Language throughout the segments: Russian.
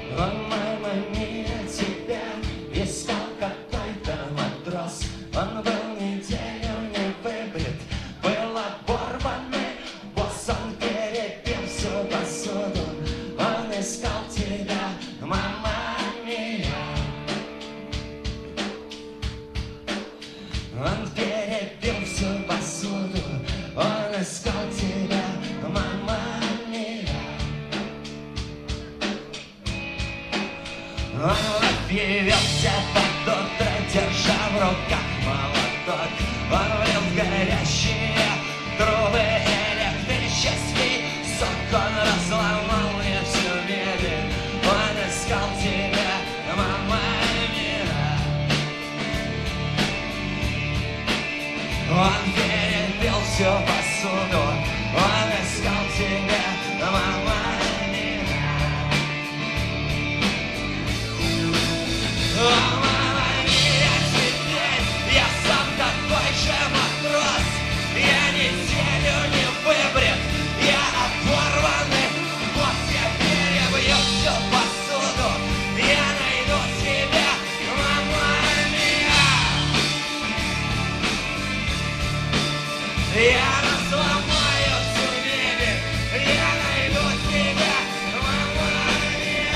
Он, мама мия, тебя искал какой-то матрос. Он был неделю не выбрит, был оборванный босс. Он перепил всю посуду, он искал тебя, мама мия. Он перепил всю посуду, он искал тебя, мама мия. Он объявился под утро, держа в руках молоток. Он влил в горящие трубы электрический сок. Он разломал мне всю мебель, он искал тебя, мама мия. Он перепил всю посуду, он искал тебя, мама мия. О, мама мия, теперь я сам такой же матрос. Я неделю не выбрит, я оборванный босс. Я перебью всю посуду, я найду тебя, мама мия. Я разломаю всю мебель, я найду тебя, мама мия.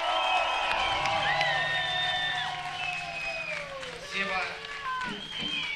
Спасибо.